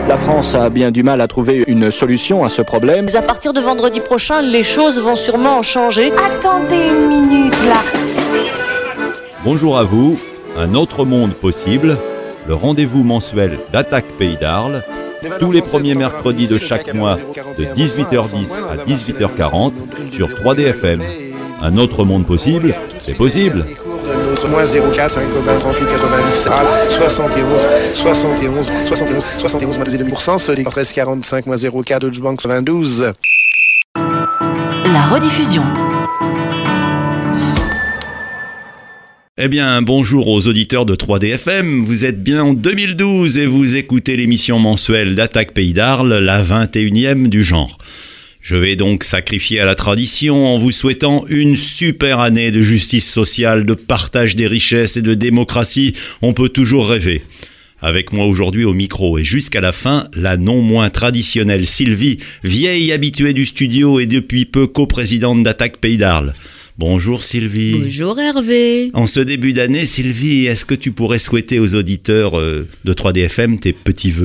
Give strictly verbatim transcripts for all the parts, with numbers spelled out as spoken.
La France a bien du mal à trouver une solution à ce problème. À partir de vendredi prochain, les choses vont sûrement changer. Attendez une minute là. Bonjour à vous, un autre monde possible, le rendez-vous mensuel d'Attaque Pays d'Arles, tous les premiers mercredis de chaque mois de dix-huit heures dix à dix-huit heures quarante sur trois D F M. Un autre monde possible, c'est possible. Moins zéro quatre cinq trente-huit quatre-vingt-dix soixante et onze soixante et onze soixante et onze soixante et onze moins deux virgule deux pour cent Soli treize quarante-cinq moins zéro quatre Deutsche Bank quatre-vingt-douze. La rediffusion. Eh bien, bonjour aux auditeurs de trois D F M, vous êtes bien en deux mille douze et vous écoutez l'émission mensuelle d'Attaque Pays d'Arles, la vingt et unième du genre. Je vais donc sacrifier à la tradition en vous souhaitant une super année de justice sociale, de partage des richesses et de démocratie. On peut toujours rêver. Avec moi aujourd'hui au micro et jusqu'à la fin, la non moins traditionnelle Sylvie, vieille habituée du studio et depuis peu coprésidente d'Attaque Pays d'Arles. Bonjour Sylvie. Bonjour Hervé. En ce début d'année, Sylvie, est-ce que tu pourrais souhaiter aux auditeurs de trois D F M tes petits vœux ?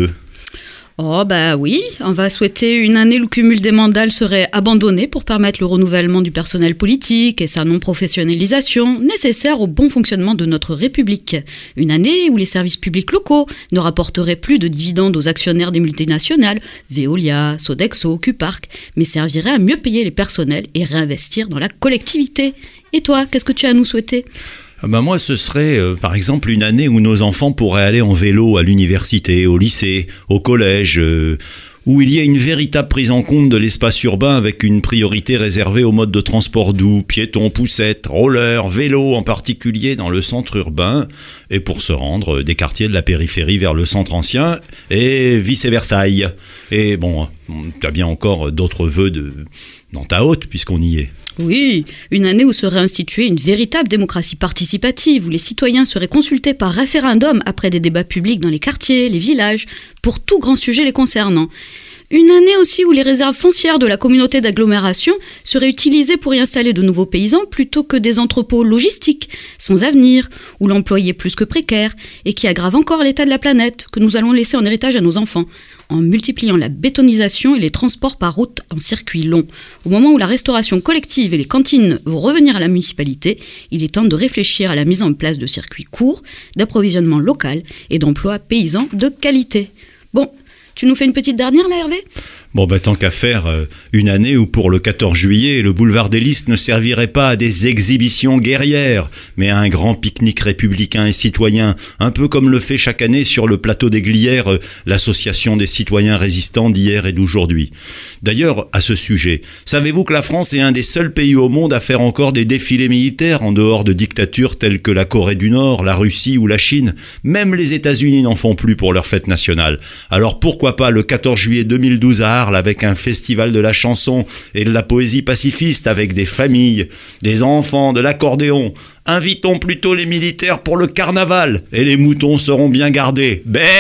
Oh bah oui, on va souhaiter une année où le cumul des mandats serait abandonné pour permettre le renouvellement du personnel politique et sa non-professionnalisation nécessaire au bon fonctionnement de notre République. Une année où les services publics locaux ne rapporteraient plus de dividendes aux actionnaires des multinationales, Veolia, Sodexo, Q-Park, mais serviraient à mieux payer les personnels et réinvestir dans la collectivité. Et toi, qu'est-ce que tu as à nous souhaiter ? Ben moi, ce serait euh, par exemple une année où nos enfants pourraient aller en vélo à l'université, au lycée, au collège, euh, où il y a une véritable prise en compte de l'espace urbain avec une priorité réservée aux modes de transport doux, piétons, poussettes, rollers, vélos en particulier dans le centre urbain, et pour se rendre des quartiers de la périphérie vers le centre ancien, et vice-versa. Et bon, tu as bien encore d'autres vœux de... dans ta haute, puisqu'on y est. Oui, une année où serait instituée une véritable démocratie participative, où les citoyens seraient consultés par référendum après des débats publics dans les quartiers, les villages, pour tout grand sujet les concernant. Une année aussi où les réserves foncières de la communauté d'agglomération seraient utilisées pour y installer de nouveaux paysans plutôt que des entrepôts logistiques, sans avenir, où l'emploi est plus que précaire et qui aggrave encore l'état de la planète que nous allons laisser en héritage à nos enfants, en multipliant la bétonisation et les transports par route en circuit long. Au moment où la restauration collective et les cantines vont revenir à la municipalité, il est temps de réfléchir à la mise en place de circuits courts, d'approvisionnement local et d'emplois paysans de qualité. Bon, tu nous fais une petite dernière là, Hervé ? Bon, ben tant qu'à faire, euh, une année où pour le quatorze juillet, le boulevard des Lys ne servirait pas à des exhibitions guerrières, mais à un grand pique-nique républicain et citoyen, un peu comme le fait chaque année sur le plateau des Glières euh, l'association des citoyens résistants d'hier et d'aujourd'hui. D'ailleurs, à ce sujet, savez-vous que la France est un des seuls pays au monde à faire encore des défilés militaires en dehors de dictatures telles que la Corée du Nord, la Russie ou la Chine ? Même les États-Unis n'en font plus pour leur fête nationale. Alors pourquoi pas le quatorze juillet deux mille douze à Arles avec un festival de la chanson et de la poésie pacifiste avec des familles, des enfants, de l'accordéon. Invitons plutôt les militaires pour le carnaval et les moutons seront bien gardés.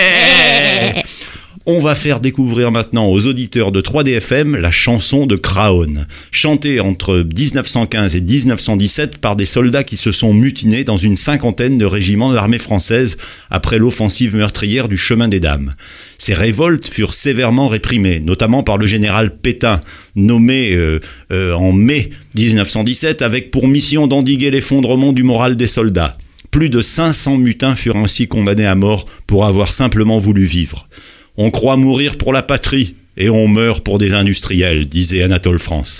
Bé On va faire découvrir maintenant aux auditeurs de trois D F M la chanson de Craonne, chantée entre dix-neuf cent quinze et dix-neuf cent dix-sept par des soldats qui se sont mutinés dans une cinquantaine de régiments de l'armée française après l'offensive meurtrière du Chemin des Dames. Ces révoltes furent sévèrement réprimées, notamment par le général Pétain, nommé euh, euh, en mai dix-neuf cent dix-sept avec pour mission d'endiguer l'effondrement du moral des soldats. Plus de cinq cents mutins furent ainsi condamnés à mort pour avoir simplement voulu vivre. On croit mourir pour la patrie et on meurt pour des industriels, disait Anatole France.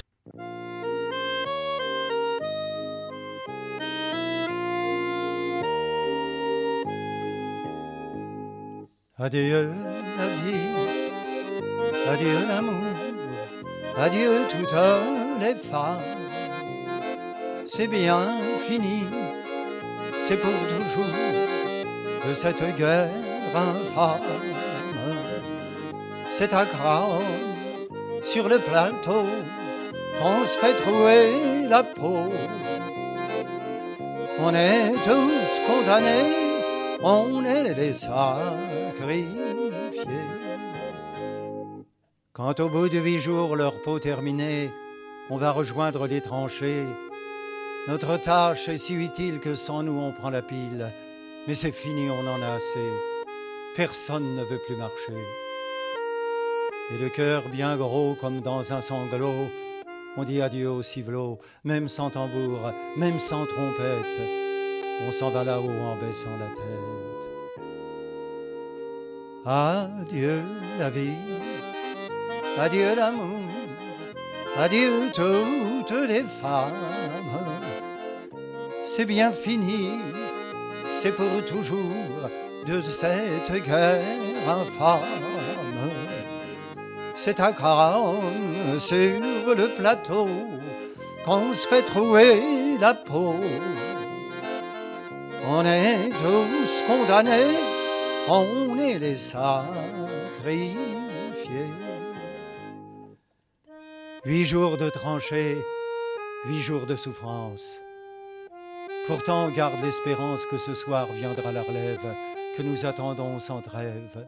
Adieu la vie, adieu l'amour, adieu toutes les femmes. C'est bien fini, c'est pour toujours de cette guerre infâme. C'est à Craonne, sur le plateau, qu'on se fait trouer la peau. On est tous condamnés, on est les sacrifiés. Quand au bout de huit jours, leur peau terminée, on va rejoindre les tranchées, notre tâche est si utile que sans nous on prend la pile. Mais c'est fini, on en a assez. Personne ne veut plus marcher. Et le cœur bien gros comme dans un sanglot, on dit adieu au civelot, même sans tambour, même sans trompette. On s'en va là-haut en baissant la tête. Adieu la vie, adieu l'amour, adieu toutes les femmes. C'est bien fini, c'est pour toujours de cette guerre infâme. C'est à Cannes, sur le plateau, qu'on se fait trouer la peau. On est tous condamnés, on est les sacrifiés. Huit jours de tranchées, huit jours de souffrance. Pourtant on garde l'espérance que ce soir viendra la relève, que nous attendons sans trêve.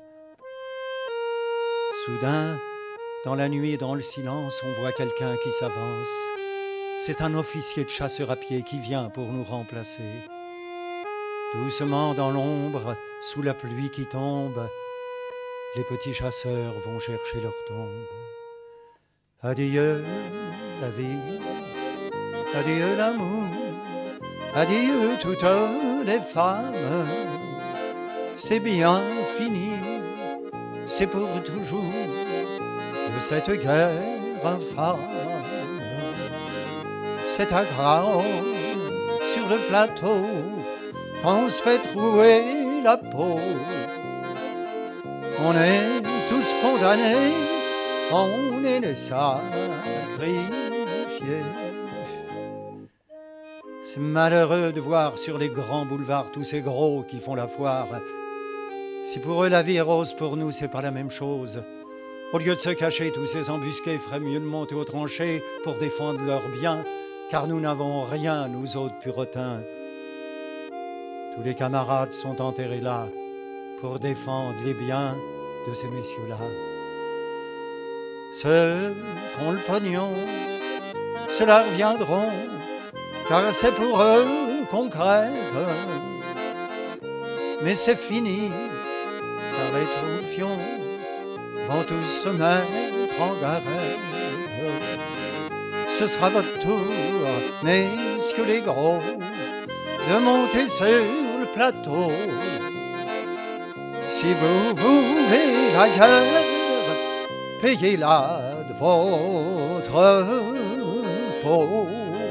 Soudain, dans la nuit et dans le silence, on voit quelqu'un qui s'avance. C'est un officier de chasseur à pied qui vient pour nous remplacer. Doucement dans l'ombre, sous la pluie qui tombe, les petits chasseurs vont chercher leur tombe. Adieu la vie, adieu l'amour, adieu toutes les femmes. C'est bien fini, c'est pour toujours de cette guerre infâme. C'est à Graon, sur le plateau, qu'on se fait trouer la peau. On est tous condamnés, on est les sacrifiés. C'est malheureux de voir sur les grands boulevards tous ces gros qui font la foire. Si pour eux la vie est rose, pour nous c'est pas la même chose. Au lieu de se cacher, tous ces embusqués feraient mieux de monter aux tranchées pour défendre leurs biens, car nous n'avons rien, nous autres puritains. Tous les camarades sont enterrés là pour défendre les biens de ces messieurs-là. Ceux qui ont le pognon, ceux-là reviendront, car c'est pour eux qu'on crève. Mais c'est fini, car les troufions vont tous se mettre en garde. Ce sera votre tour, messieurs les gros, de monter sur le plateau. Si vous voulez la guerre, payez-la de votre peau.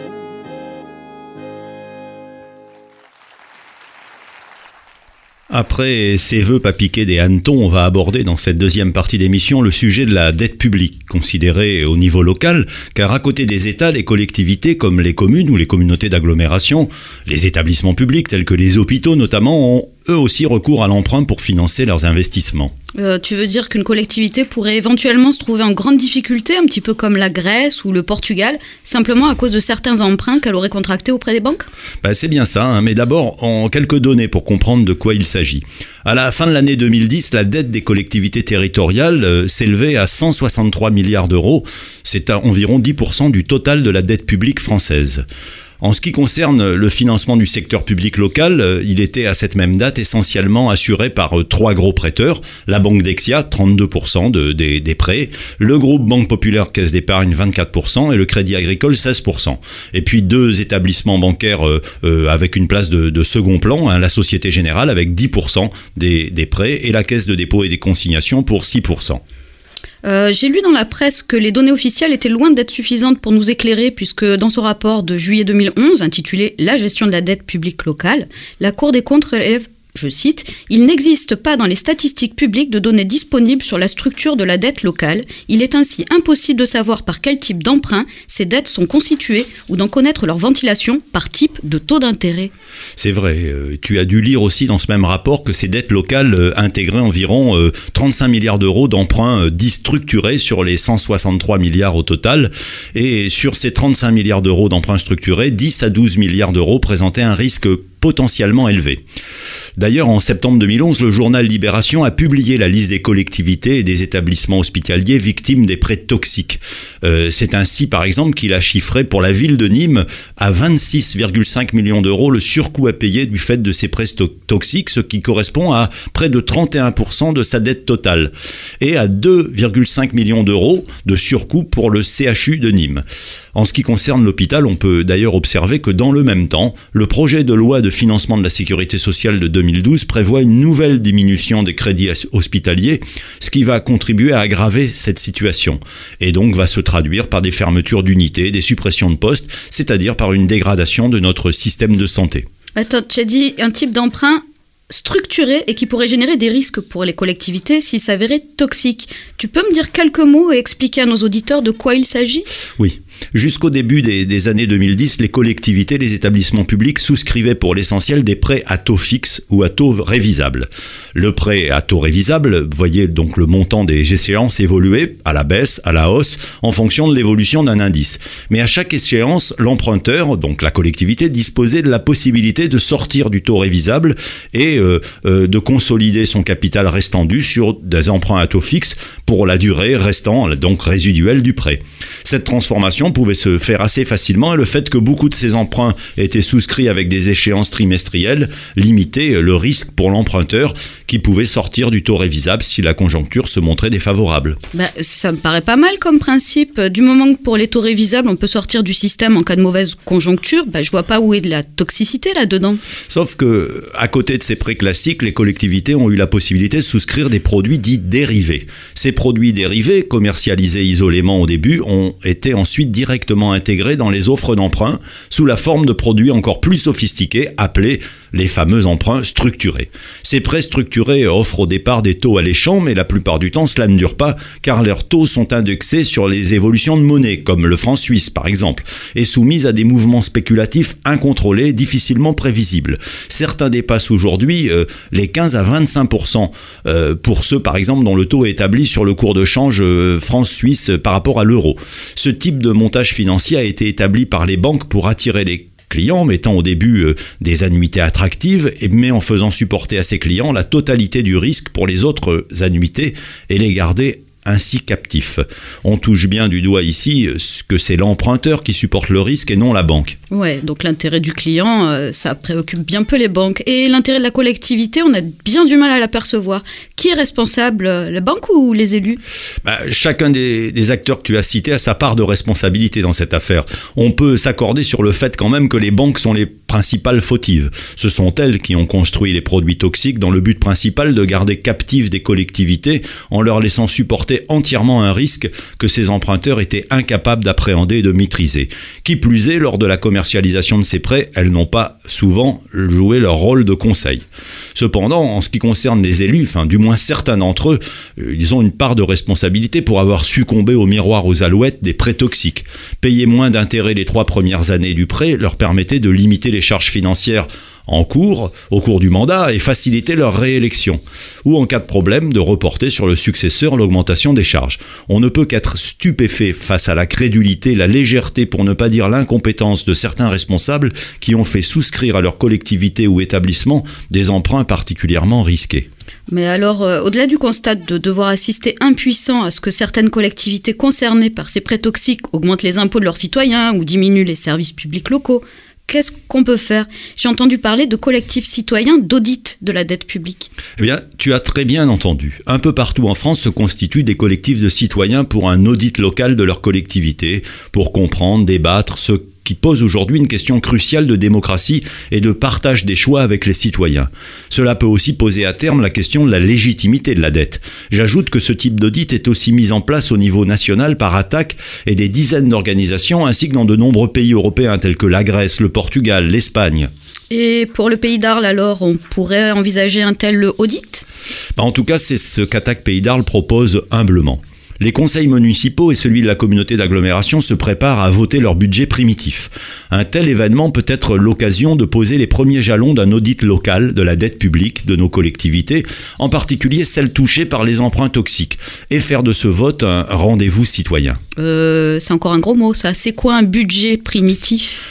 Après ces vœux pas piqués des hannetons, on va aborder dans cette deuxième partie d'émission le sujet de la dette publique, considérée au niveau local, car à côté des États, les collectivités comme les communes ou les communautés d'agglomération, les établissements publics tels que les hôpitaux notamment, ont eux aussi recours à l'emprunt pour financer leurs investissements. Euh, tu veux dire qu'une collectivité pourrait éventuellement se trouver en grande difficulté, un petit peu comme la Grèce ou le Portugal, simplement à cause de certains emprunts qu'elle aurait contractés auprès des banques ? Bah, c'est bien ça, hein, mais d'abord en quelques données pour comprendre de quoi il s'agit. À la fin de l'année deux mille dix, la dette des collectivités territoriales euh, s'élevait à cent soixante-trois milliards d'euros. C'est à environ dix pour cent du total de la dette publique française. En ce qui concerne le financement du secteur public local, il était à cette même date essentiellement assuré par trois gros prêteurs, la Banque Dexia, trente-deux pour cent de, des, des prêts, le groupe Banque Populaire Caisse d'Épargne, vingt-quatre pour cent et le Crédit Agricole, seize pour cent. Et puis deux établissements bancaires euh, euh, avec une place de, de second plan, hein, la Société Générale avec dix pour cent des, des prêts et la Caisse de dépôt et des consignations pour six pour cent. Euh, j'ai lu dans la presse que les données officielles étaient loin d'être suffisantes pour nous éclairer, puisque dans son rapport de juillet deux mille onze, intitulé « La gestion de la dette publique locale », la Cour des comptes relève, je cite, « Il n'existe pas dans les statistiques publiques de données disponibles sur la structure de la dette locale. Il est ainsi impossible de savoir par quel type d'emprunt ces dettes sont constituées ou d'en connaître leur ventilation par type de taux d'intérêt. » C'est vrai. Euh, tu as dû lire aussi dans ce même rapport que ces dettes locales euh, intégraient environ euh, trente-cinq milliards d'euros d'emprunts euh, dits structurés sur les cent soixante-trois milliards au total. Et sur ces trente-cinq milliards d'euros d'emprunts structurés, dix à douze milliards d'euros présentaient un risque potentiellement élevé. D'ailleurs, en septembre deux mille onze, le journal Libération a publié la liste des collectivités et des établissements hospitaliers victimes des prêts toxiques. Euh, c'est ainsi, par exemple, qu'il a chiffré pour la ville de Nîmes à vingt-six virgule cinq millions d'euros le surcoût à payer du fait de ces prêts to- toxiques, ce qui correspond à près de trente et un pour cent de sa dette totale, et à deux virgule cinq millions d'euros de surcoût pour le C H U de Nîmes. En ce qui concerne l'hôpital, on peut d'ailleurs observer que dans le même temps, le projet de loi de financement de la sécurité sociale de deux mille douze prévoit une nouvelle diminution des crédits hospitaliers, ce qui va contribuer à aggraver cette situation, et donc va se traduire par des fermetures d'unités, des suppressions de postes, c'est-à-dire par une dégradation de notre système de santé. Attends, tu as dit un type d'emprunt structuré et qui pourrait générer des risques pour les collectivités s'il s'avérait toxique. Tu peux me dire quelques mots et expliquer à nos auditeurs de quoi il s'agit ? Oui. Jusqu'au début des, des années deux mille dix, les collectivités, les établissements publics souscrivaient pour l'essentiel des prêts à taux fixe ou à taux révisable. Le prêt à taux révisable, voyez donc le montant des échéances évoluer à la baisse, à la hausse, en fonction de l'évolution d'un indice. Mais à chaque échéance, l'emprunteur, donc la collectivité, disposait de la possibilité de sortir du taux révisable et euh, euh, de consolider son capital restant dû sur des emprunts à taux fixe pour la durée restant, donc résiduelle du prêt. Cette transformation pouvait se faire assez facilement et le fait que beaucoup de ces emprunts étaient souscrits avec des échéances trimestrielles limitait le risque pour l'emprunteur qui pouvait sortir du taux révisable si la conjoncture se montrait défavorable. Bah, ça me paraît pas mal comme principe. Du moment que pour les taux révisables, on peut sortir du système en cas de mauvaise conjoncture, bah, je vois pas où est de la toxicité là-dedans. Sauf que, à côté de ces prêts classiques, les collectivités ont eu la possibilité de souscrire des produits dits dérivés. Ces produits dérivés, commercialisés isolément au début, ont été ensuite directement intégrés dans les offres d'emprunt sous la forme de produits encore plus sophistiqués appelés les fameux emprunts structurés. Ces prêts structurés offrent au départ des taux alléchants, mais la plupart du temps cela ne dure pas car leurs taux sont indexés sur les évolutions de monnaie, comme le franc suisse par exemple, et soumis à des mouvements spéculatifs incontrôlés, difficilement prévisibles. Certains dépassent aujourd'hui euh, les quinze à vingt-cinq pour cent euh, pour ceux par exemple dont le taux est établi sur le cours de change euh, franc-suisse par rapport à l'euro. Ce type de montage financier a été établi par les banques pour attirer les clients, mettant au début euh, des annuités attractives, mais en faisant supporter à ces clients la totalité du risque pour les autres annuités et les garder ainsi captifs. On touche bien du doigt ici que c'est l'emprunteur qui supporte le risque et non la banque. Ouais, donc l'intérêt du client, euh, ça préoccupe bien peu les banques. Et l'intérêt de la collectivité, on a bien du mal à l'apercevoir. Qui est responsable, la banque ou les élus ? Bah, chacun des, des acteurs que tu as cités a sa part de responsabilité dans cette affaire. On peut s'accorder sur le fait quand même que les banques sont les principales fautives. Ce sont elles qui ont construit les produits toxiques dans le but principal de garder captives des collectivités en leur laissant supporter entièrement un risque que ces emprunteurs étaient incapables d'appréhender et de maîtriser. Qui plus est, lors de la commercialisation de ces prêts, elles n'ont pas souvent joué leur rôle de conseil. Cependant, en ce qui concerne les élus, enfin du moins certains d'entre eux, ils ont une part de responsabilité pour avoir succombé au miroir aux alouettes des prêts toxiques. Payer moins d'intérêts les trois premières années du prêt leur permettait de limiter les charges financières en cours, au cours du mandat, et faciliter leur réélection. Ou en cas de problème, de reporter sur le successeur l'augmentation des charges. On ne peut qu'être stupéfait face à la crédulité, la légèreté, pour ne pas dire l'incompétence de certains responsables qui ont fait souscrire à leur collectivité ou établissement des emprunts particulièrement risqués. Mais alors, euh, au-delà du constat de devoir assister impuissant à ce que certaines collectivités concernées par ces prêts toxiques augmentent les impôts de leurs citoyens ou diminuent les services publics locaux, qu'est-ce qu'on peut faire ? J'ai entendu parler de collectifs citoyens d'audit de la dette publique. Eh bien, tu as très bien entendu. Un peu partout en France se constituent des collectifs de citoyens pour un audit local de leur collectivité, pour comprendre, débattre, ce qui pose aujourd'hui une question cruciale de démocratie et de partage des choix avec les citoyens. Cela peut aussi poser à terme la question de la légitimité de la dette. J'ajoute que ce type d'audit est aussi mis en place au niveau national par A T A C et des dizaines d'organisations, ainsi que dans de nombreux pays européens tels que la Grèce, le Portugal, l'Espagne. Et pour le Pays d'Arles, alors, on pourrait envisager un tel audit ? Bah en tout cas, c'est ce qu'A T A C Pays d'Arles propose humblement. Les conseils municipaux et celui de la communauté d'agglomération se préparent à voter leur budget primitif. Un tel événement peut être l'occasion de poser les premiers jalons d'un audit local de la dette publique de nos collectivités, en particulier celles touchées par les emprunts toxiques, et faire de ce vote un rendez-vous citoyen. Euh, c'est encore un gros mot ça. C'est quoi un budget primitif ?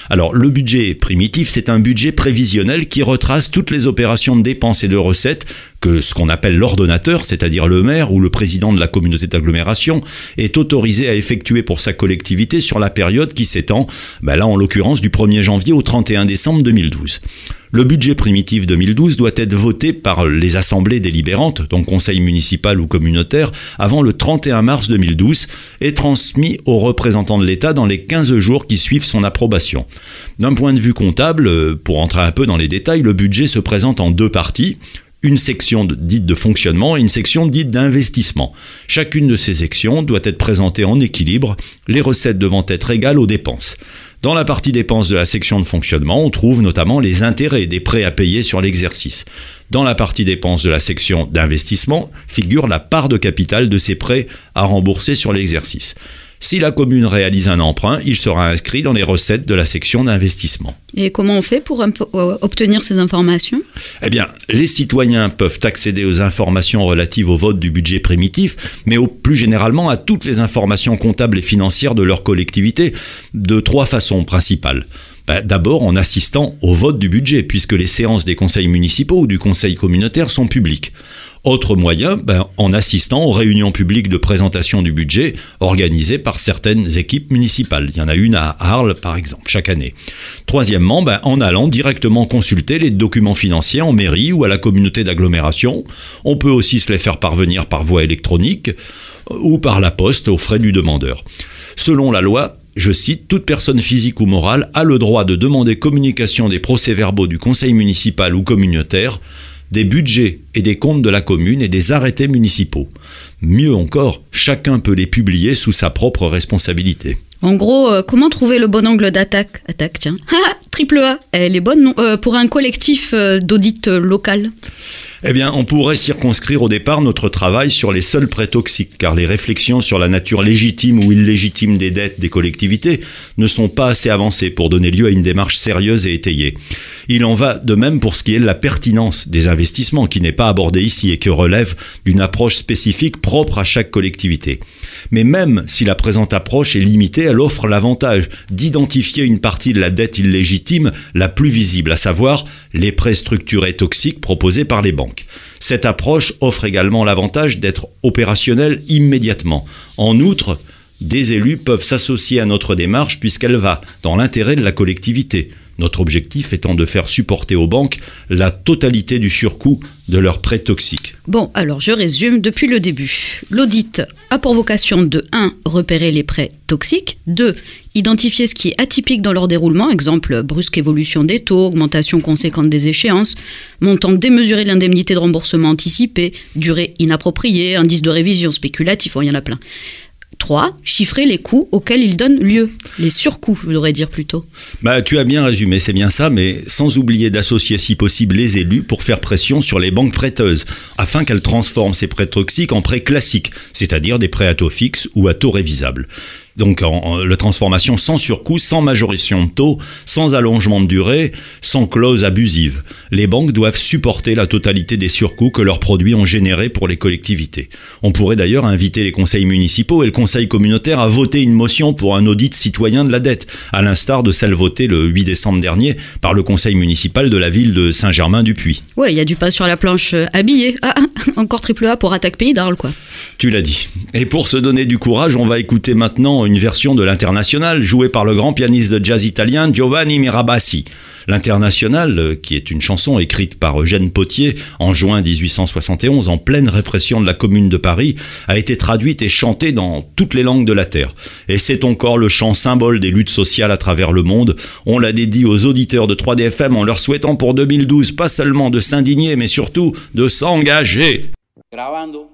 Alors, le budget primitif, c'est un budget prévisionnel qui retrace toutes les opérations de dépenses et de recettes que ce qu'on appelle l'ordonnateur, c'est-à-dire le maire ou le président de la communauté d'agglomération, est autorisé à effectuer pour sa collectivité sur la période qui s'étend, ben là en l'occurrence du premier janvier au trente et un décembre deux mille douze. Le budget primitif deux mille douze doit être voté par les assemblées délibérantes, donc conseil municipal ou communautaire, avant le trente et un mars deux mille douze et transmis aux représentants de l'État dans les quinze jours qui suivent son approbation. D'un point de vue comptable, pour entrer un peu dans les détails, le budget se présente en deux parties. Une section dite de fonctionnement et une section dite d'investissement. Chacune de ces sections doit être présentée en équilibre, les recettes devant être égales aux dépenses. Dans la partie dépenses de la section de fonctionnement, on trouve notamment les intérêts des prêts à payer sur l'exercice. Dans la partie dépenses de la section d'investissement figure la part de capital de ces prêts à rembourser sur l'exercice. Si la commune réalise un emprunt, il sera inscrit dans les recettes de la section d'investissement. Et comment on fait pour imp- euh, obtenir ces informations ? Eh bien, les citoyens peuvent accéder aux informations relatives au vote du budget primitif, mais au, plus généralement à toutes les informations comptables et financières de leur collectivité, de trois façons principales. Ben, d'abord en assistant au vote du budget, puisque les séances des conseils municipaux ou du conseil communautaire sont publiques. Autre moyen, ben, en assistant aux réunions publiques de présentation du budget organisées par certaines équipes municipales. Il y en a une à Arles, par exemple, chaque année. Troisièmement, ben, en allant directement consulter les documents financiers en mairie ou à la communauté d'agglomération. On peut aussi se les faire parvenir par voie électronique ou par la poste aux frais du demandeur. Selon la loi, je cite, « Toute personne physique ou morale a le droit de demander communication des procès-verbaux du conseil municipal ou communautaire, des budgets et des comptes de la commune et des arrêtés municipaux. Mieux encore, chacun peut les publier sous sa propre responsabilité. » En gros, euh, comment trouver le bon angle d'attaque ? Attaque, tiens. Triple A, elle est bonne, non euh, pour un collectif euh, d'audit euh, local. Eh bien, on pourrait circonscrire au départ notre travail sur les seuls prêts toxiques, car les réflexions sur la nature légitime ou illégitime des dettes des collectivités ne sont pas assez avancées pour donner lieu à une démarche sérieuse et étayée. Il en va de même pour ce qui est de la pertinence des investissements, qui n'est pas abordée ici et qui relève d'une approche spécifique propre à chaque collectivité. Mais même si la présente approche est limitée, elle offre l'avantage d'identifier une partie de la dette illégitime la plus visible, à savoir les prêts structurés toxiques proposés par les banques. Cette approche offre également l'avantage d'être opérationnelle immédiatement. En outre, des élus peuvent s'associer à notre démarche puisqu'elle va dans l'intérêt de la collectivité. Notre objectif étant de faire supporter aux banques la totalité du surcoût de leurs prêts toxiques. Bon, alors je résume depuis le début. L'audit a pour vocation de un. Repérer les prêts toxiques, deux. Identifier ce qui est atypique dans leur déroulement, exemple brusque évolution des taux, augmentation conséquente des échéances, montant démesuré de l'indemnité de remboursement anticipé, durée inappropriée, indice de révision spéculatif, oh, il y en a plein. trois. Chiffrer les coûts auxquels ils donnent lieu. Les surcoûts, je voudrais dire plutôt. Bah, tu as bien résumé, c'est bien ça, mais sans oublier d'associer si possible les élus pour faire pression sur les banques prêteuses, afin qu'elles transforment ces prêts toxiques en prêts classiques, c'est-à-dire des prêts à taux fixe ou à taux révisable. Donc en, en, la transformation sans surcoût, sans majoration de taux, sans allongement de durée, sans clause abusive. Les banques doivent supporter la totalité des surcoûts que leurs produits ont générés pour les collectivités. On pourrait d'ailleurs inviter les conseils municipaux et le conseil communautaire à voter une motion pour un audit citoyen de la dette, à l'instar de celle votée le huit décembre dernier par le conseil municipal de la ville de Saint-Germain-du-Puy. Ouais, il y a du pain sur la planche euh, habillé. Ah, encore triple A pour Attaque Pays d'Arles, quoi. Tu l'as dit. Et pour se donner du courage, on va écouter maintenant une version de l'Internationale jouée par le grand pianiste de jazz italien Giovanni Mirabassi. L'Internationale, qui est une chanson écrite par Eugène Pottier en juin dix-huit cent soixante et onze en pleine répression de la Commune de Paris, a été traduite et chantée dans toutes les langues de la terre. Et c'est encore le chant symbole des luttes sociales à travers le monde. On l'a dédié aux auditeurs de trois D F M en leur souhaitant pour deux mille douze pas seulement de s'indigner, mais surtout de s'engager. Gravando.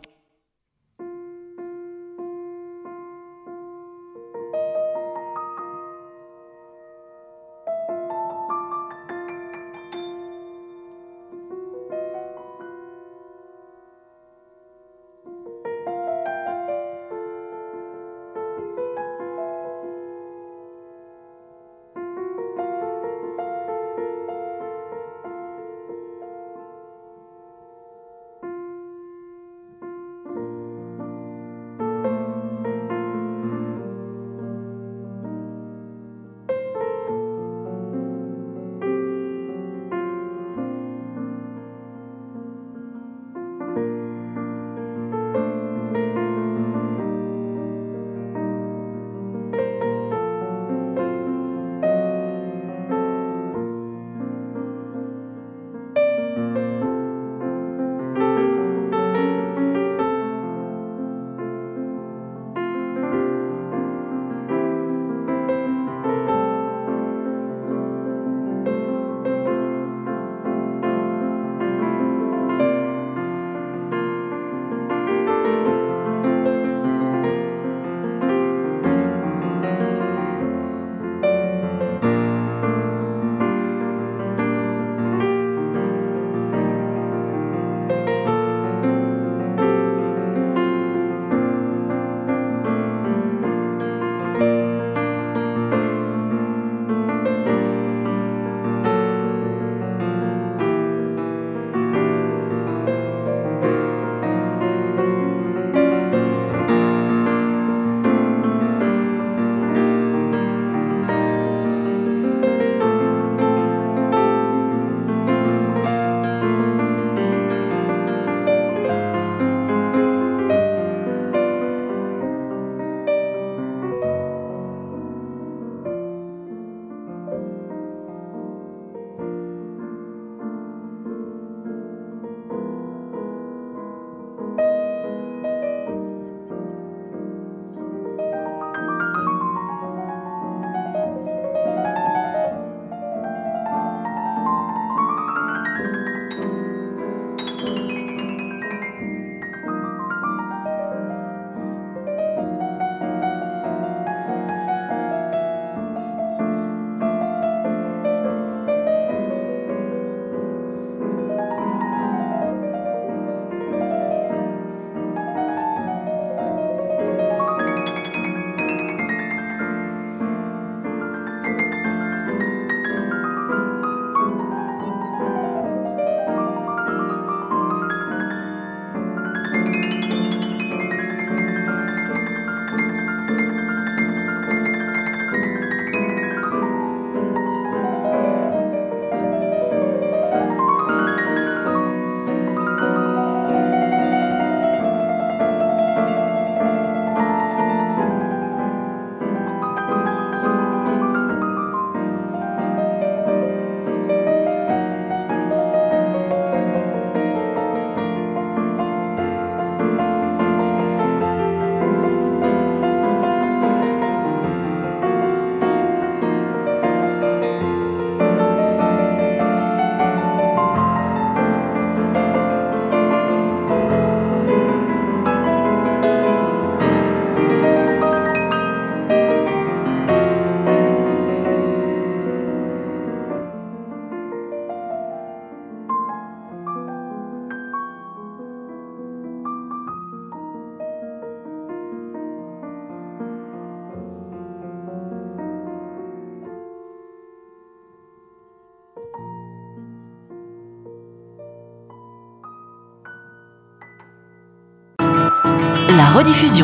La rediffusion.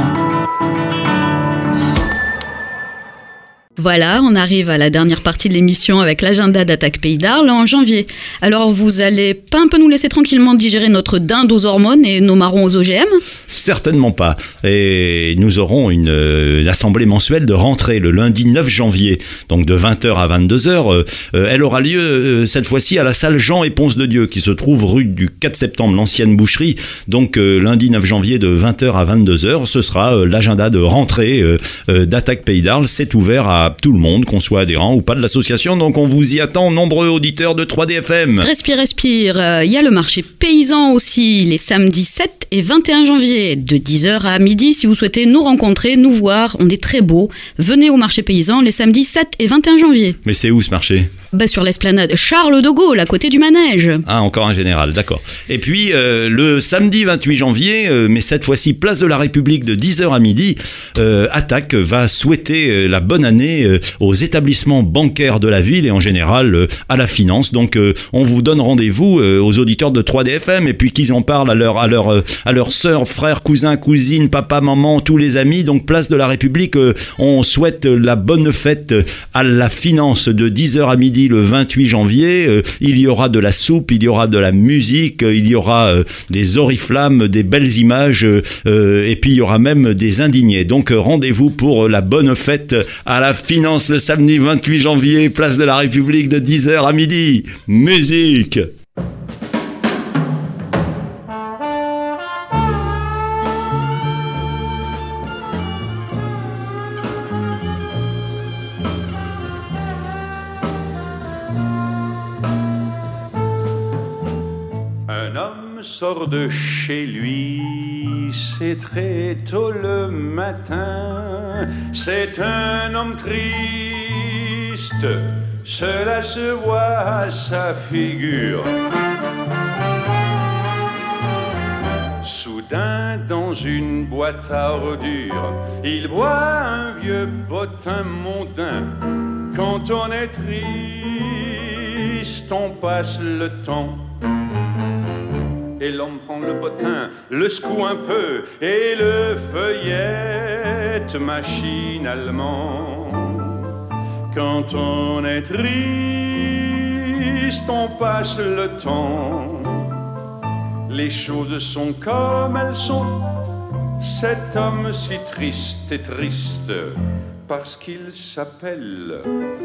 Voilà, on arrive à la dernière partie de l'émission avec l'agenda d'Attaque Pays d'Arles en janvier. Alors vous allez pas un peu nous laisser tranquillement digérer notre dinde aux hormones et nos marrons aux O G M ? Certainement pas. Et nous aurons une, une assemblée mensuelle de rentrée le lundi neuf janvier, donc de vingt heures à vingt-deux heures. Euh, elle aura lieu euh, cette fois-ci à la salle Jean et Ponce de Dieu qui se trouve rue du quatre septembre, l'ancienne boucherie. Donc euh, lundi neuf janvier de vingt heures à vingt-deux heures, ce sera euh, l'agenda de rentrée euh, euh, d'Attaque Pays d'Arles. C'est ouvert à tout le monde, qu'on soit adhérent ou pas de l'association, donc on vous y attend, nombreux auditeurs de trois D F M. Respire, respire, il euh, y a le marché paysan aussi, les samedis sept et vingt et un janvier, de dix heures à midi, si vous souhaitez nous rencontrer, nous voir, on est très beau. Venez au marché paysan les samedis sept et vingt et un janvier. Mais c'est où ce marché ? Bah sur l'esplanade Charles de Gaulle, à côté du manège. Ah, encore un général, d'accord. Et puis, euh, le samedi vingt-huit janvier, euh, mais cette fois-ci, place de la République de dix heures à midi, euh, Attaque va souhaiter euh, la bonne année euh, aux établissements bancaires de la ville et en général euh, à la finance. Donc, euh, on vous donne rendez-vous euh, aux auditeurs de trois D F M et puis qu'ils en parlent à leurs à leur, euh, à leurs sœurs, frères, cousins, cousines, papa, maman, tous les amis. Donc, place de la République, euh, on souhaite la bonne fête à la finance de dix heures à midi le vingt-huit janvier. Euh, il y aura de la soupe, il y aura de la musique, euh, il y aura euh, des oriflammes, des belles images euh, et puis il y aura même des indignés. Donc euh, rendez-vous pour la bonne fête à la finance le samedi vingt-huit janvier, place de la République de dix heures à midi. Musique! Sort de chez lui, c'est très tôt le matin, c'est un homme triste, cela se voit à sa figure. Soudain, dans une boîte à ordures, il voit un vieux bottin mondain. Quand on est triste, on passe le temps. Et l'homme prend le bottin, le secoue un peu et le feuillette machinalement. Quand on est triste, on passe le temps. Les choses sont comme elles sont. Cet homme si triste est triste parce qu'il s'appelle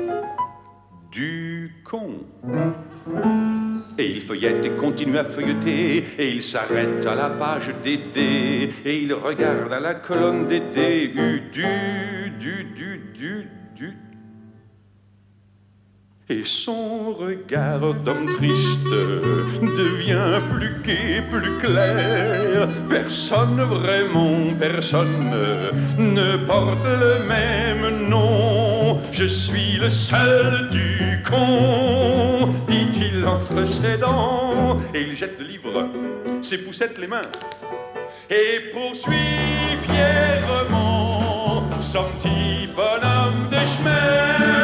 du con. Et il feuillette et continue à feuilleter, et il s'arrête à la page des dés, et il regarde à la colonne des dés, U, du, du, du, du, du. Et son regard d'homme triste devient plus gai, plus clair. Personne, vraiment personne, ne porte le même nom. Je suis le seul du con, dit-il entre ses dents. Et il jette le livre, ses poussettes les mains, et poursuit fièrement son petit bonhomme des chemins.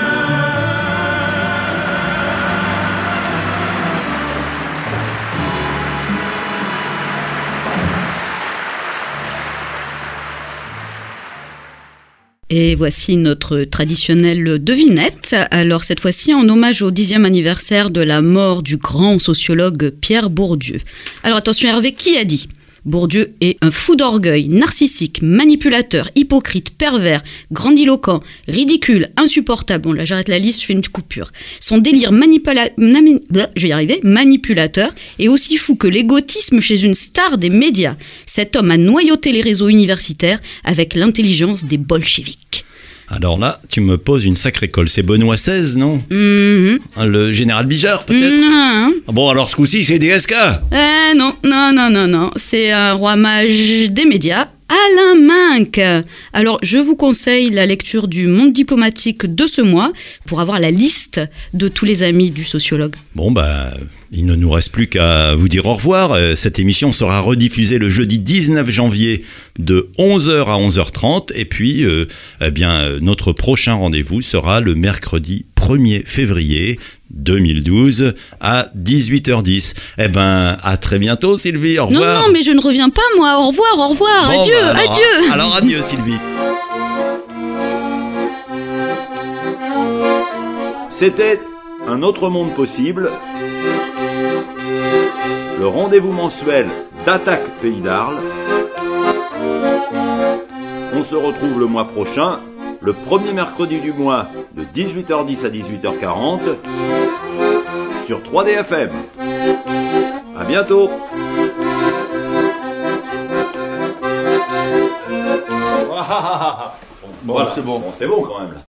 Et voici notre traditionnelle devinette. Alors cette fois-ci en hommage au dixième anniversaire de la mort du grand sociologue Pierre Bourdieu. Alors attention Hervé, qui a dit ? Bourdieu est un fou d'orgueil, narcissique, manipulateur, hypocrite, pervers, grandiloquent, ridicule, insupportable. Bon là j'arrête la liste, je fais une coupure. Son délire manipula... Nami... je vais y arriver, manipulateur est aussi fou que l'égotisme chez une star des médias. Cet homme a noyauté les réseaux universitaires avec l'intelligence des bolcheviks. Alors là, tu me poses une sacrée colle. C'est Benoît seize, non ? Mm-hmm. Le général Bijard, peut-être ? Non. Bon, alors ce coup-ci, c'est D S K. Eh non, non, non, non, non. C'est un roi mage des médias, Alain Minck. Alors, je vous conseille la lecture du Monde diplomatique de ce mois pour avoir la liste de tous les amis du sociologue. Bon, bah, Il ne nous reste plus qu'à vous dire au revoir. Cette émission sera rediffusée le jeudi dix-neuf janvier de onze heures à onze heures trente. Et puis, euh, eh bien, notre prochain rendez-vous sera le mercredi premier février deux mille douze à dix-huit heures dix. Eh ben, à très bientôt, Sylvie. Au revoir. Non, non, mais je ne reviens pas, moi. Au revoir, au revoir. Bon, adieu, bah alors, adieu. Alors, adieu, Sylvie. C'était Un autre monde possible, le rendez-vous mensuel d'Attaque Pays d'Arles. On se retrouve le mois prochain, le premier mercredi du mois, de dix-huit heures dix à dix-huit heures quarante, sur trois D F M. À bientôt. Bon, voilà. C'est bon. Bon, c'est bon quand même.